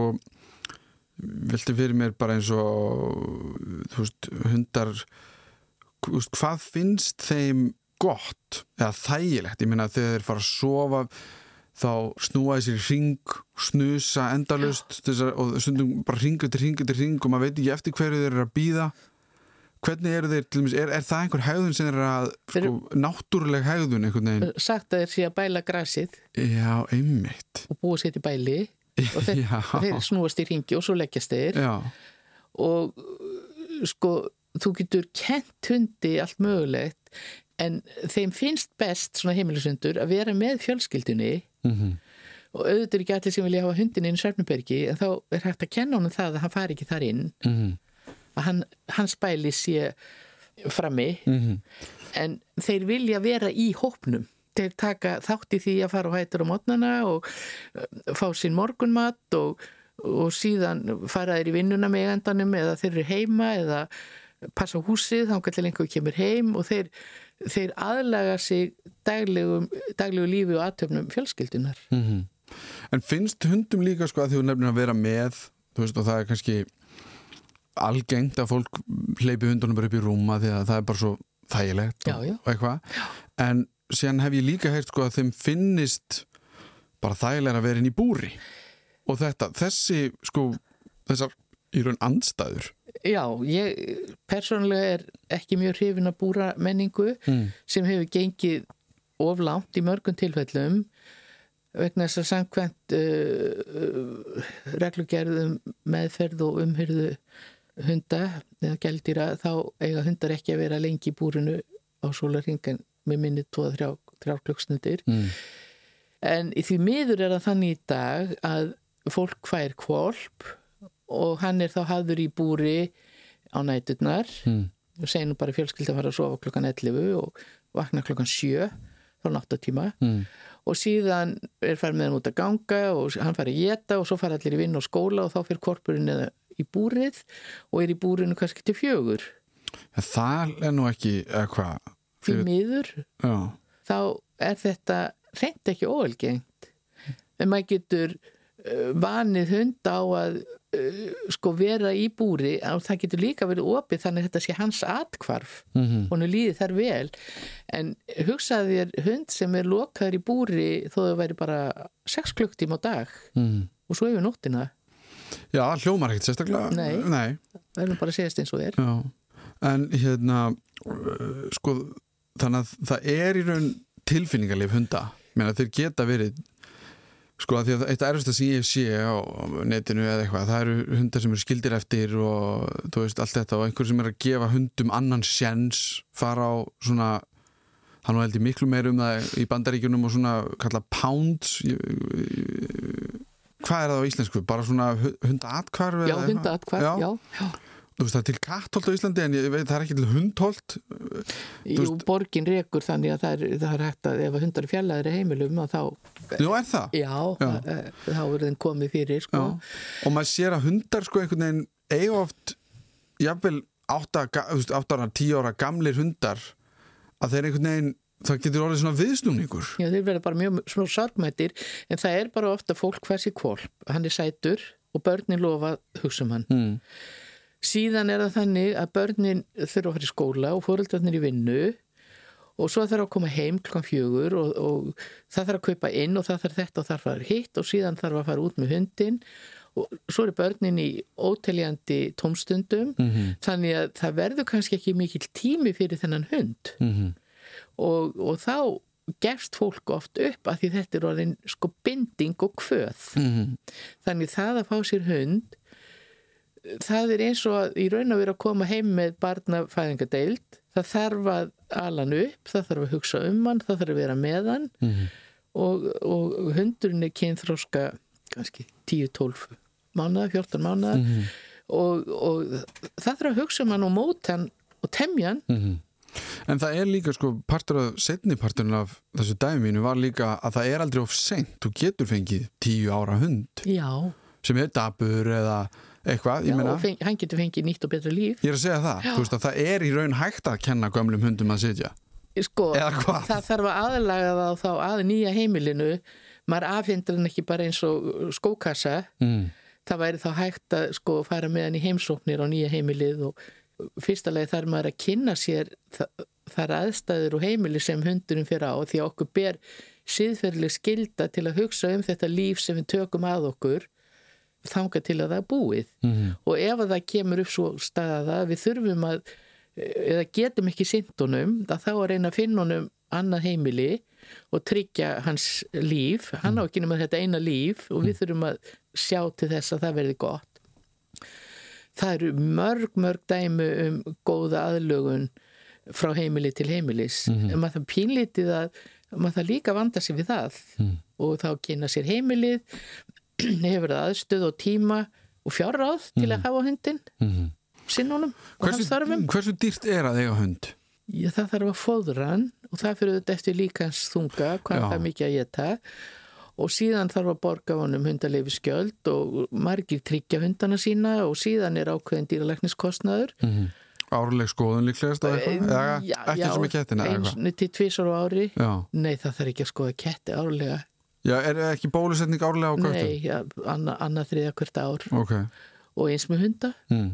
vilti fyrir mér bara eins og þú veist, hundar þú veist, hvað finnst þeim gott eða þægilegt, ég meina þegar þeir fara að sofa þá snúaði sér í hring, snusa endalaust og stundum bara hring eftir hring eftir hring og maður veit ekki eftir hverju þeir eru að bíða. Hvernig eru þeir, til dæmis, er, er það einhver hegðun sem er að, sko, náttúruleg hegðun einhvern veginn? Sagt að þeir sé að bæla grasið. Já, einmitt. Og búa sér til bæli og þeir, þeir snúast í hringi og svo leggjast þeir. Já. Og sko, þú getur kennt hundi allt mögulegt en þeim finnst best svona heimilisundur að vera með fjölskyldunni mm-hmm. og auðvitað er ekki allir sem vilja hafa hundin inn í svefnherbergi en þá er hægt að kenna honum það að hann fari ekki þar inn. Mhm. Að hann, hans bæli sé frammi mm-hmm. en þeir vilja vera í hópnum þeir taka þátt í því að fara og hættur á mótnana og fá sín morgunmat og, og síðan fara þeir í vinnuna með endanum eða þeir eru heima eða passa húsið þá kannski lengur kemur heim og þeir, þeir aðlaga sig daglegu, daglegu lífi og aðtöfnum fjölskyldunar. Mm-hmm. En finnst hundum líka sko að þú nefnir að vera með þú veist og það er kannski algengt að fólk hleypi hundunum bara upp í rúma því að það er bara svo þægilegt já, já. og eitthvað en síðan hef ég líka heyrt sko að þeim finnist bara þægilega að vera inn í búri og þetta, þessi sko, þessar í raun andstæður. Já, ég persónulega er ekki mjög hrifin að búra menningu mm. sem hefur gengið of langt í mörgum tilfellum vegna þess að samkvæmt uh, reglugerðum meðferð og umhyrðu hunda eða gældýra þá eiga hundar ekki að vera lengi í búrinu á sólarhring með minni tvo til þrjár klukkustundir. Mm. En í því miður er það þannig í dag að fólk fær hvolp og hann er þá hafður í búri á næturnar. Mm. Við segjum bara fjölskylda fara að sofa klukkan ellefu og vakna klukkan sjö þá náttatíma. Mm. Og síðan er farið með hann út að ganga og hann farið að éta og svo farið allir í vinnu og skóla og þá fyrir hvolpurinn eða í búrið og er í búrinu kannski til fjögur. Ja, það er nú ekki eitthvað. Því miður. Já. Þá er þetta hreint ekki óalgengt. En maður getur uh, vanið hund á að uh, sko vera í búri og það getur líka verið opið þannig að þetta sé hans athvarf. Mm-hmm. Og nú líði þar vel. En hugsaði þér hund sem er lokaður í búri þó það væri bara sex klukktíma á dag mm. og svo yfir nóttina. Já, hljómar ekkert sérstaklega. Nei, Nei. Það er bara að segja eins og er. Já, en hérna, uh, sko, þannig að það er í raun tilfinningarlif hunda. Meina, þeir geta verið, sko, að því að eitt erfist að sé ég sé á netinu eða eitthvað, það eru hundar sem eru skildir eftir og þú veist, allt þetta og einhver sem er að gefa hundum annan sjens, fara á svona, hann var held í miklu meir um það í Bandaríkjunum og svona kalla pounds, ég, ég, hvað er það á íslensku? Bara svona hundaatkvarf? Já, hundaatkvarf, já. já. Þú veist, það er til kattholt á Íslandi en ég veit það er ekki til hundholt. Jú, veist... borgin rekur þannig að það er, það er hægt að ef hundar er fjallaðir heimilum þá... Jú, er það? Já, já. Að, þá er þeim komið fyrir, sko. Já. Og maður sér að hundar, sko, einhvern veginn eiga oft, jafnvel átta, átta ára, tíu ára gamlir hundar að þeir einhvern veginn það getur orðið svona viðsnúningur. Já, þeir verða bara mjög smá sorgmættir en það er bara ofta fólk hvað sér hvolp. Hann er sætur og börnin lofa að hugsa um hann. Mm. Síðan er það þannig að börnin þurfa að fara í skóla og foreldrarnir í vinnu og svo þarf að koma heim klukkan fjögur og, og það þarf að kaupa inn og það þarf þetta og það þarf að fara hitt og síðan þarf að fara út með hundin og svo er börnin í óteljandi tómstundum mm-hmm. þannig að það verður kannski ekki mikill tími fyrir þennan hund. Mm-hmm. Og, og þá gefst fólk oft upp að því þetta er orðin sko binding og kvöð. Mm-hmm. Þannig það að fá sér hund, það er eins og að í raun að vera að koma heim með barnafæðingadeild. Það þarf að ala hann upp, það þarf að hugsa um hann, það þarf að vera með hann mm-hmm. og, og hundurinn er kynþroska kannski tíu til tólf mánaða, fjórtán mánaða mm-hmm. og, og það þarf að hugsa um hann og móta hann og temja hann. Mm-hmm. En það er líka sko partur af setni parturinn af þessu dæminu var líka að það er aldrei of seint. Þú getur fengið tíu ára hund. Já. Sem er dabur eða eitthvað. Já, meina, og feng, hann getur fengið nýtt og betra líf. Ég er að segja það. Já. Þú veist að það er í raun hægt að kenna gömlum hundum að sitja. Sko, það þarf að aðlaga það þá að nýja heimilinu. Maður afhendur hann ekki bara eins og skókassa. Mm. Það væri þá hægt að sko fara með hann í heimsóknir á nýja heimilið og fyrsta lagi þarf maður að kynna sér þar aðstæður og heimili sem hundurinn fyrir á því að okkur ber siðferðileg skylda til að hugsa um þetta líf sem við tökum að okkur þangað til að það er búið. Mm-hmm. Og ef að það kemur upp svo staða við þurfum að, eða getum ekki sinnt honum, þá að reyna að finna honum annað heimili og tryggja hans líf. Hann á ekki nema þetta eina líf og við þurfum að sjá til þess að það verði gott. Það eru mörg, mörg dæmi um góða aðlögun frá heimili til heimilis. Mm-hmm. En maður það pínlítið að maður það líka vanda sig við það mm. og þá kynna sér heimilið, hefur það aðstöð og tíma og fjárráð til mm. að hafa hundin, mm-hmm. sinnunum og hversu, hans þarfum. Hversu dýrt er að eiga hund? Já, það þarf að fóðra hann og það fyrir þetta eftir líkans þunga, hvað það er mikið að geta. Og síðan þarf að borga honum hundaleyfi skjöld og margir tryggja hundana sína og síðan er ákveðin dýralækniskostnaður. Mm-hmm. Árleg skoðun líklegast á eitthvað? Eða já, ekki já, sem í kettina? Eins til tvisar á ári. Já. Nei, það þarf ekki að skoða ketti árlega. Já, er ekki bólusetning árlega á köttum? Nei, já, annað anna þriðja hvert ár. Ok. Og eins með hunda. Mm.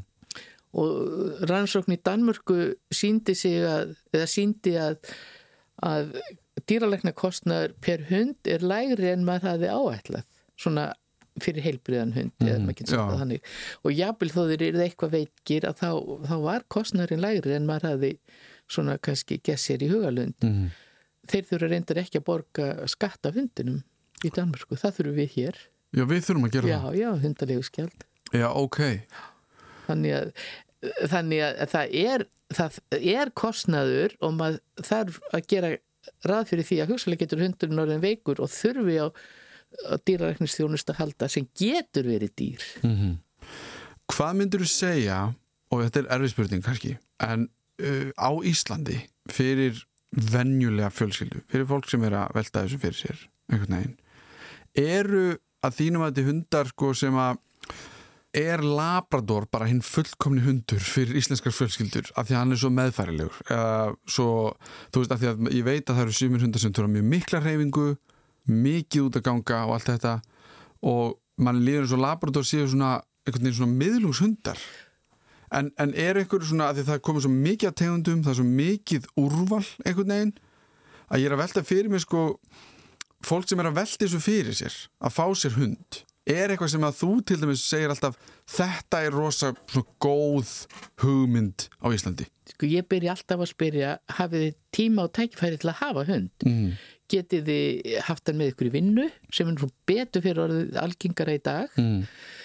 Og rannsókn í Danmörku síndi sig að, eða síndi að, að dýralæknakostnaður per hund er lægri en maður hafði áætlað, svona fyrir heilbriðan hund, mm, eða maður getur sagt þannig. Og jafnvel þó þeir eru eitthvað veikir að þá, þá var kostnaðurinn lægri en maður hafði svona kannski gess sér í hugalund. Mm. Þeir þurfa reyndar ekki að borga skatt af hundinum í Danmörku, það þurfum við hér. Já, við þurfum að gera já, það. Já, já, hundaleiguskjald. Já, ok. Þannig að, þannig að það er, það er kostnaður og maður þarf að gera ráð fyrir því að hugsalega getur hundurinn orðin veikur og þurfi á, á dýralæknisþjónustu að halda sem getur verið dýr. Mm-hmm. Hvað myndir þú segja, og þetta er erfið spurning kannski, en uh, á Íslandi fyrir venjulega fjölskyldu, fyrir fólk sem er að velta þessu fyrir sér, einhvern veginn, eru að þínum að þetta hundar sko sem að er labrador bara hinn fullkomni hundur fyrir íslenskar fjölskyldur af því að hann er svo meðfærilegur eða svo, þú veist, af því að ég veit að það eru sumir hundar sem þurfa mjög mikla hreyfingu, mikið út að ganga og allt þetta og mann líður eins og labrador séu svona einhvern veginn svona miðlungshundar en, en er einhver svona, af því að það komið svo mikið að tegundum, það er svo mikið úrval einhvern veginn, að ég er að velta fyrir mig sko, fólk sem er að velta þessu fyrir sér, að fá sér hund er eitthvað sem að þú til dæmis segir alltaf þetta er rosa svona góð hugmynd á Íslandi? Sko ég byrja alltaf að spyrja hafið þið tíma og tækifæri til að hafa hund? Mm. Getið þið haft hann með ykkur í vinnu sem er svona betur fyrir orðið algengara í dag? Mm.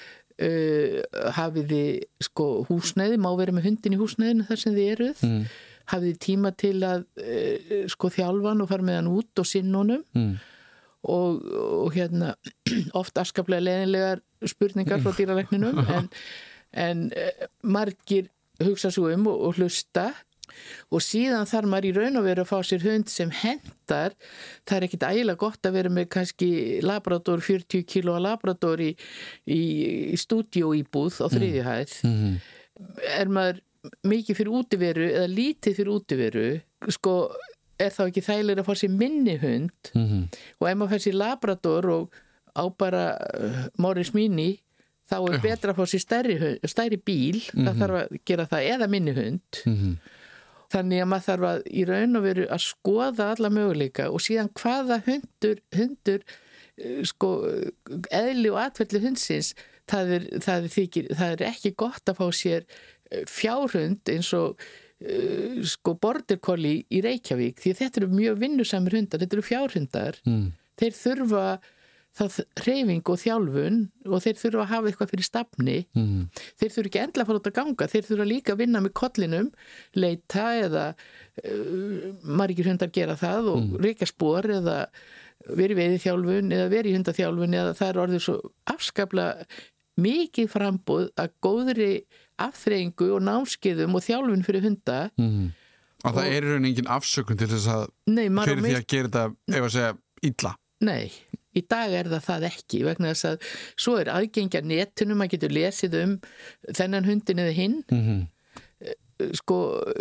Uh, hafið þið sko húsnæði, má vera með hundin í húsnæðinu þar sem þið eruð? Mm. Hafið þið tíma til að uh, sko þjálfan og fara með hann út og sinna honum? Mm. Og, og hérna oft afskaplega leiðinlegar spurningar frá dýralækninum en, en margir hugsa svo um og, og hlusta og síðan þarf maður í raun og veru að fá sér hund sem hendar. Það er ekkit ægilega gott að vera með kannski labrador, fjörutíu kílóa labrador í, í, í stúdíóíbúð á þriðju hæð. Mm. Er maður mikið fyrir útiveru eða lítið fyrir útiveru, sko er þá ekki þægilega að fá sér minni hund mm-hmm. og ef maður fær sér labrador og á bara uh, Morris Mini þá er uh. betra að fá sér stærri, stærri bíl, mm-hmm. það þarf að gera það eða minni hund mm-hmm. þannig að maður þarf að í raun og veru að skoða alla möguleika og síðan hvaða hundur, hundur uh, sko eðli og atferðli hundsins það er, það er, þykir, það er ekki gott að fá sér fjárhund eins og Uh, sko border collie í Reykjavík því þetta eru mjög vinnusamir hundar, þetta eru fjárhundar mm. þeir þurfa það hreyfing og þjálfun og þeir þurfa að hafa eitthvað fyrir stafni mm. þeir þurfa ekki endla að fara út að ganga þeir þurfa líka að vinna með kollinum leita eða uh, margir hundar gera það og mm. reykja spor eða veri veiði þjálfun eða veri hundaþjálfun eða það er orðið svo afskaplega mikið frambúð að góðri afþreyingu og námskeiðum og þjálfun fyrir hunda mm. og, og það er í raun engin afsökun til þess að nei, fyrir því að gera þetta ef að segja illa nei, í dag er það það ekki vegna þess að svo er aðgengja netunum að getur lesið um þennan hundin eða hinn mm-hmm. sko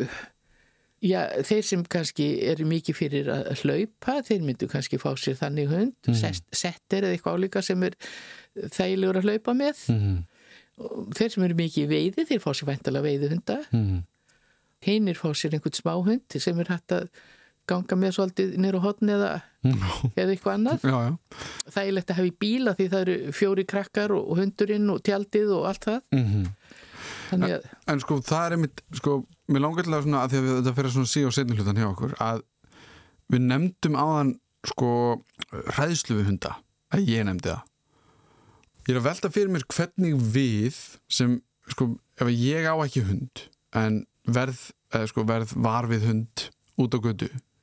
já, þeir sem kannski eru mikið fyrir að hlaupa þeir myndu kannski fá sér þannig hund mm. settir eða eitthvað álíka sem er þægilegur að hlaupa með mm. þeir sem eru mikið í veiði þeir fá sér væntalega veiðihunda mm. hinnir fá sér einhvern smáhund sem er hægt að ganga með svolítið niður á hotn eða, no. eða eitthvað annað já, já. Það er lett að hafa í bíla því það eru fjóri krakkar og, og hundurinn og tjaldið og allt það mm-hmm. Þannig að en, en sko það er einmitt sko, mér langar til að svona að því að þetta fyrir svona sí og seinni hlutan hjá okkur að við nefndum áðan sko hræðslu við hunda að ég nefndi það ég er að velta fyrir mér hvernig við sem, sko, ef ég á ekki hund en verð, eða sko verð var við hund út á götu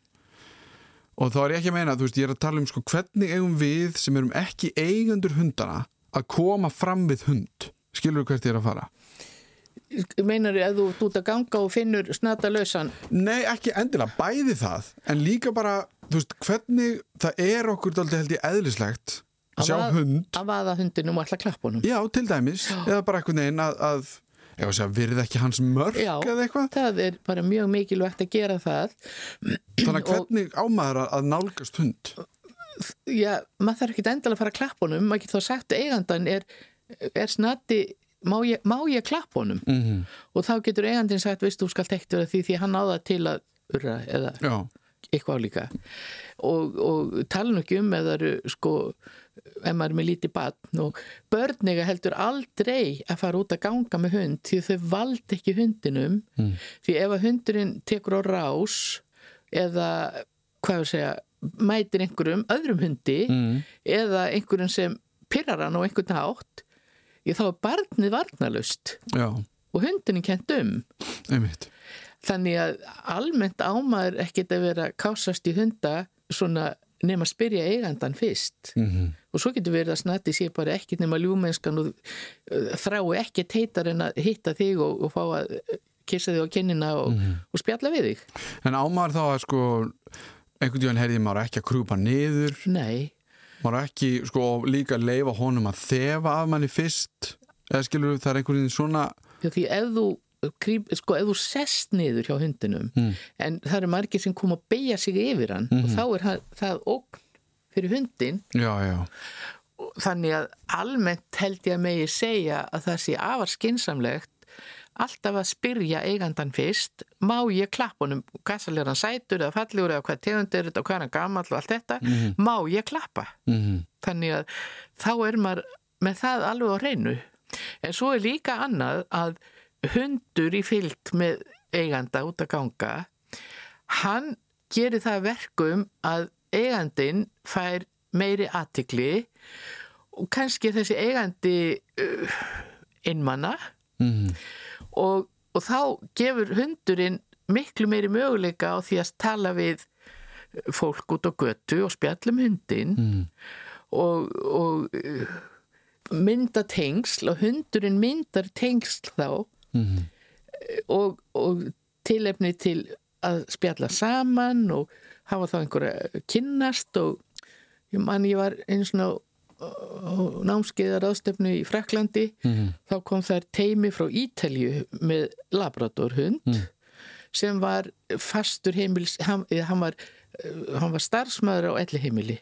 og þá er ég ekki að meina, þú veist, ég er að tala um sko hvernig eigum við sem erum ekki eigendur hundana að koma fram við hund skilur þú hvert ég er að fara? Meinar þú að þú ert út að ganga og finnur snata lausan? Nei, ekki endilega, bæði það en líka bara, þú veist, hvernig það er okkur dálítið held ég eðlislegt að sjá hund að vaða hundinum og ætla að klappa honum já, til dæmis, já. Eða bara einhvern veginn að, að ég veist að virði ekki hans mörk já, eða eitthvað það er bara mjög mikilvægt að gera það þannig að hvernig og, ámaður að nálgast hund já, maður þarf ekki endilega að fara að klappa honum maður getur þá sagt eigandan er, er snati, má ég, má ég klappa honum mm-hmm. og þá getur eigandin sagt veist þú skalt ekkert vera því því hann á það til að urra eða já. eitthvað álíka og, og tala nú ekki um eða eru sko ef maður er með lítið barn og börn eiga heldur aldrei að fara út að ganga með hund því þau valda ekki hundinum mm. því ef að hundurinn tekur á rás eða hvað við segja mætir einhverjum öðrum hundi mm. eða einhverjum sem pirrar hann á einhvern hátt þá er barnið varnarlaust Já. Og hundinni kennt um Einmitt. Þannig að almennt ámaður ekkert að vera kásast í hunda svona nema að spyrja eigandan fyrst mm-hmm. og svo getur verið að snatti sé bara ekkert nema ljúmennskan og uh, þrái ekkert heitar en að hitta þig og, og fá að kissa þig á kinnina og, mm-hmm. og spjalla við þig. En ámaður þá að sko einhvern tíðan herði maður ekki að krúpa niður Nei. Maður ekki sko líka leyfa honum að þefa af manni fyrst eða skilur það er einhvern veginn svona Já, því ef þú Krýp, sko, ef þú sest niður hjá hundinum mm. en það eru margir sem kom að beygja sig yfir hann mm. og þá er það, það ógn fyrir hundin já, já. Þannig að almennt held ég að megi segja að það sé afar skynsamlegt alltaf að spyrja eigandan fyrst má ég klappa honum, kassalega hann sætur eða fallegur eða hvað tegundur og hvað hann gamall og allt þetta, mm. má ég klappa mm. þannig að þá er maður með það alveg á hreinu en svo er líka annað að hundur í fylgd með eiganda út að ganga hann gerir það verkum að eigandinn fær meiri athygli og kannski þessi eigandi uh, einmana mm. og, og þá gefur hundurinn miklu meiri möguleika á því að tala við fólk út á götu og spjallum hundinn mm. og, og uh, mynda tengsl og hundurinn myndar tengsl þá Mm-hmm. og, og tilefni til að spjalla saman og hafa þá einhverja kynnast og ég man ég var einu svona námskeiðar ráðstefnu í Frakklandi mm-hmm. þá kom þar teymi frá Ítalíu með labradorhund mm. sem var fastur heimils hann, hann, var, hann var starfsmaður á elliheimili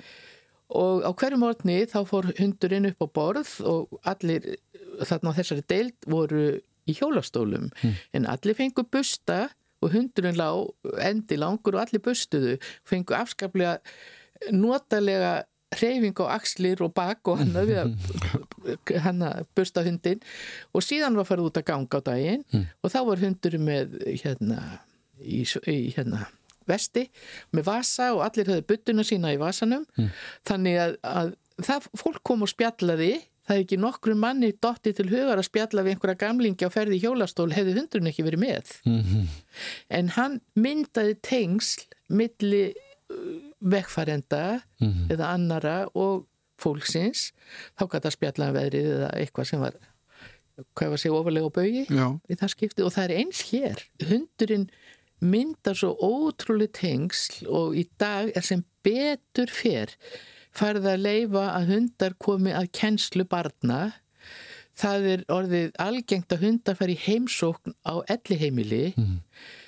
og á hverju morgni þá fór hundurinn upp á borð og allir þarna á þessari deild voru í hjólastólum, mm. en allir fengu busta og hundurinn lá endi langur og allir bustuðu fengu afskaplega notalega hreyfing á axlir og bak og hann við að hann að busta hundinn og síðan var farið út að ganga á daginn mm. og þá var hundurinn með hérna í, í hérna vesti með vasa og allir höfðu budduna sína í vasanum mm. þannig að, að það fólk kom og spjallaði það er ekki nokkrum manni dotti til hugar að spjalla við einhverja gamlingi á ferði í hjólastól hefði hundurinn ekki verið með mm-hmm. en hann myndaði tengsl milli vegfarenda mm-hmm. eða annara og fólksins þá gæti að spjalla um veðrið eða eitthvað sem var hvað var sig ofarlega á baugi Já. Í það skipti og það er eins hér hundurinn myndar svo ótrúlega tengsl og í dag er sem betur fer farið að leyfa að hundar komi að kennslu barna. Það er orðið algengt að hundar fari heimsókn á elliheimili mm.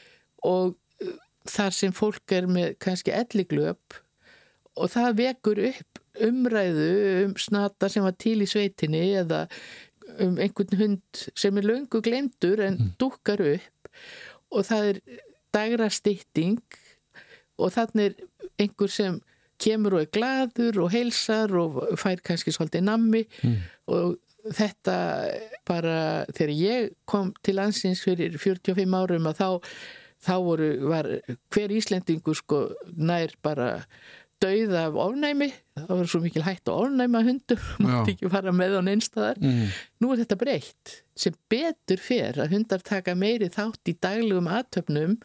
og þar sem fólk er með kannski elliglöp og það vekur upp umræðu um snata sem var til í sveitinni eða um einhvern hund sem er löngu gleymdur en mm. dúkkar upp og það er dagrastytting og þannig er einhver sem kemur og er glaður og heilsar og fær kannski svolítið nammi mm. og þetta bara þegar ég kom til landsins fyrir fjörutíu og fimm árum að þá, þá voru, var hver Íslendingur sko nær bara dauð af ofnæmi, það var svo mikil hætt að ofnæma hundur, mátti ekki fara með á neinstaðar. Mm. Nú er þetta breytt sem betur fer að hundar taka meiri þátt í daglegum athöfnum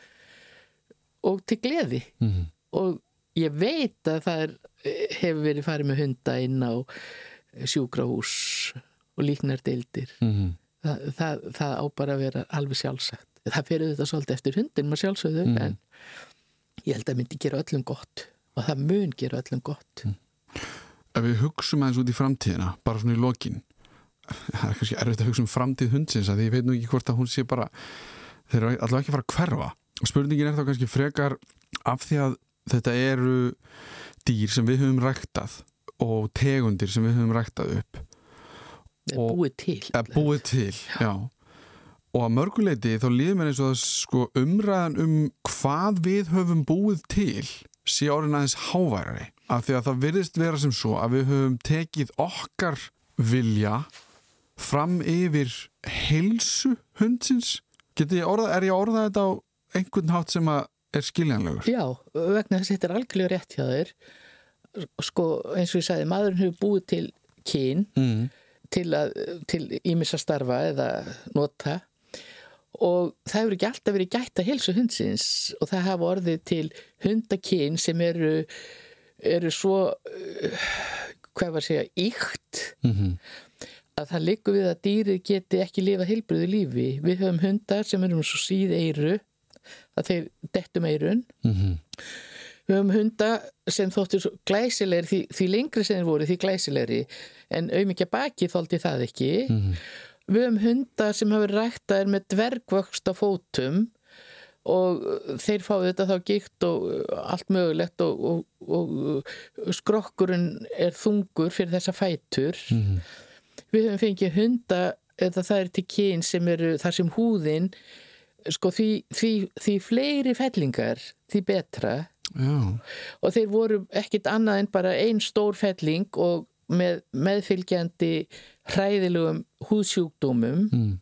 og til gleði mm. og ég veit að það er, hefur verið farið með hunda inn á sjúkrahús og líknardeildir. Mm-hmm. Það, það, það á bara að vera alveg sjálfsagt. Það fyrir þetta svolítið eftir hundin, maður sjálfsögðu, mm. en ég held að myndi gera öllum gott og það mun gera öllum gott. Mm. Ef við hugsum aðeins út í framtíðina, bara svona í lokin, það er kannski erfitt að hugsa um framtíð hundsins, að ég veit nú ekki hvort að hún sé bara, þeir eru allavega ekki að fara að hverfa. Og spurningin er þá kannski frekar af því að þetta eru dýr sem við höfum ræktað og tegundir sem við höfum ræktað upp. Er búið til. Er búið til, já. og að mörguleiti þá líður mér eins og það sko umræðan um hvað við höfum búið til sé orðin aðeins háværari af því að það virðist vera sem svo að við höfum tekið okkar vilja fram yfir heilsu hundsins. Geti ég orða, er ég að orða þetta á einhvern hátt sem að er skiljanlegur? Já, vegna þess að þetta er algjörlega rétt hjá þér. Sko, eins og ég sagði, maðurinn hefur búið til kyn mm. til að, til ýmissa starfa eða nota og það hefur ekki alltaf verið gætt að heilsu hundsins og það hafa orðið til hundakyn sem eru, eru svo, hvað var að segja, íkt mm-hmm. að það liggur við að dýrið geti ekki lifað heilbrigðu lífi. Við höfum hundar sem eru svo síð eyru að þeir dettum eyrun. Mm-hmm. Við höfum hundar sem þóttu svo glæsilegri, því, því lengri sem þeir voru, því glæsilegri, en aumingja baki þoldi það ekki. Mm-hmm. Við höfum hundar sem hafa verið ræktaðir með dvergvöxt á fótum og þeir fá þetta þá gigt og allt mögulegt og, og, og skrokkurinn er þungur fyrir þessa fætur. Mm-hmm. Við höfum fengið hunda, eða það er til kyn sem eru þar sem húðin, sko því, því, því fleiri fellingar, því betra. Já. Og þeir voru ekkit annað en bara ein stór felling og með meðfylgjandi hræðilegum húðsjúkdómum. Mm.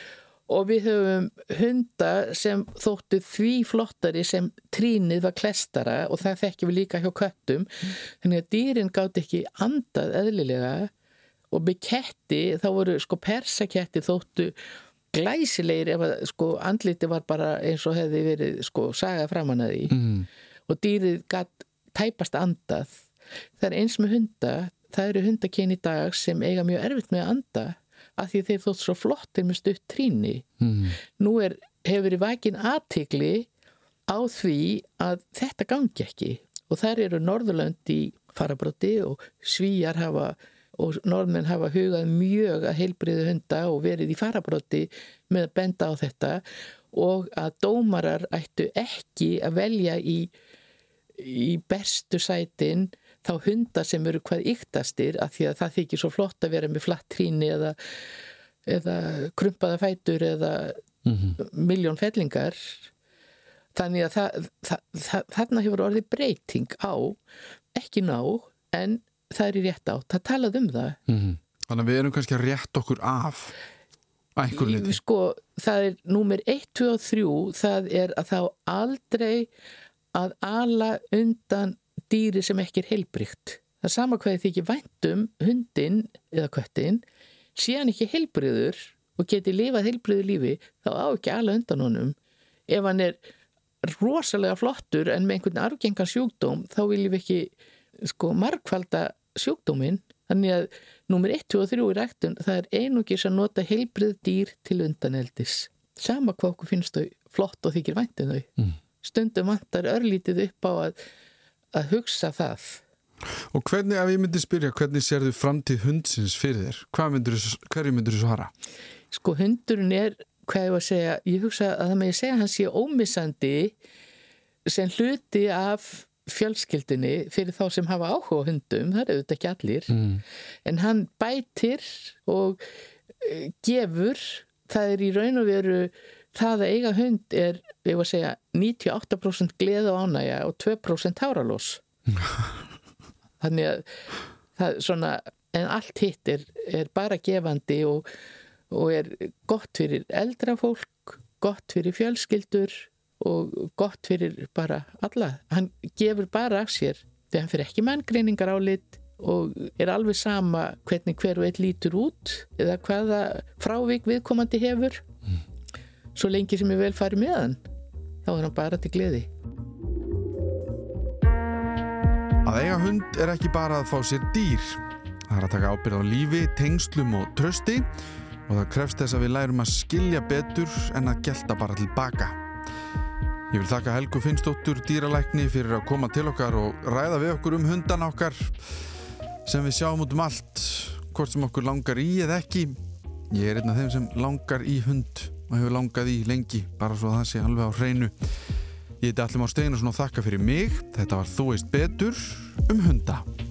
Og við höfum hunda sem þóttu því flottari sem trínið var klestara og það þekkjum við líka hjá köttum. Mm. Þannig að dýrin gátu ekki andað eðlilega. Og með ketti, þá voru sko persaketti þóttu glæsilegir ef að sko andliti var bara eins og hefði verið sko sagað framan að því. Mm. Og dýrið gat tæpast andað. Það er eins með hunda, það eru hundakyn í dag sem eiga mjög erfitt með að anda af því þeir þótt svo flottir með stutt tríni. Mm. Nú er, hefur verið vakin athygli á því að þetta gangi ekki. Og þar eru Norðurlönd í fararbroddi og Svíar hafa og norðmenn hafa hugað mjög að heilbrigðu hunda og verið í fararbroddi með að benda á þetta og að dómarar ættu ekki að velja í, í bestu sætin þá hundar sem eru hvað yktastir af því að það þykir svo flott að vera með flatt tríni eða, eða krumpaða fætur eða mm-hmm. milljón fellingar. Þannig að það, það, það, þarna hefur orðið breyting á, ekki ná, en það er í rétt átt, það talað um það. Mm-hmm. Þannig að við erum kannski að rétta okkur af einhverju liti. Sko, það er númer eitt, tvö og þrjú, það er að þá aldrei að ala undan dýri sem ekki er heilbrigt. Það er sama hvað þið ekki væntum hundin eða köttin, sé hann ekki heilbriður og geti lifað heilbriðu lífi, þá á ekki ala undan honum. Ef hann er rosalega flottur en með einhvern arfgengan sjúkdóm, þá viljum við ekki sko margfalda sjúkdóminn. Þannig að númer eitt, tvö og þrjú í ræktun, það er einungis að nota heilbrið dýr til undaneldis. Sama hvað okkur finnst þau flott og þykir vænt um þau. Mm. Stundum vantar örlítið upp á að, að hugsa það. Og hvernig, ef ég myndi spyrja, hvernig sérðu framtíð hundsins fyrir þér? Hvað myndir, hverju myndir þú svara? Sko hundurinn er, hvað ég var að segja, ég hugsa að það með ég segja að hann sé ómissandi sem hluti af fjölskyldunni fyrir þá sem hafa áhuga á hundum, það eru þetta ekki allir, mm. en hann bætir og uh, gefur, það er í raun og veru, það að eiga hund er, ég var að segja, níutíu og átta prósent gleði og ánægja og tvö prósent háralós. Þannig að það svona, en allt hitt er, er bara gefandi og, og er gott fyrir eldra fólk, gott fyrir fjölskyldur, og gott fyrir bara alla. Hann gefur bara af sér þegar hann fyrir ekki manngreiningar álit og er alveg sama hvernig hver og einn lítur út eða hvaða frávik viðkomandi hefur. Mm. Svo lengi sem ég vel farið með hann, þá er hann bara til gleði. Að eiga hund er ekki bara að fá sér dýr. Það er að taka ábyrgð á lífi, tengslum og trausti og það krefst þess að við lærum að skilja betur en að gelta bara tilbaka. Ég vil þakka Helgu Finnsdóttur dýralækni fyrir að koma til okkar og ræða við okkur um hundana okkar sem við sjáum út um allt, hvort sem okkur langar í eða ekki. Ég er einn af þeim sem langar í hund og hefur langað í lengi, bara svo að það sé alveg á hreinu. Ég heiti Atli Már Steinarsson og þakka fyrir mig. Þetta var Þú veist betur um hunda.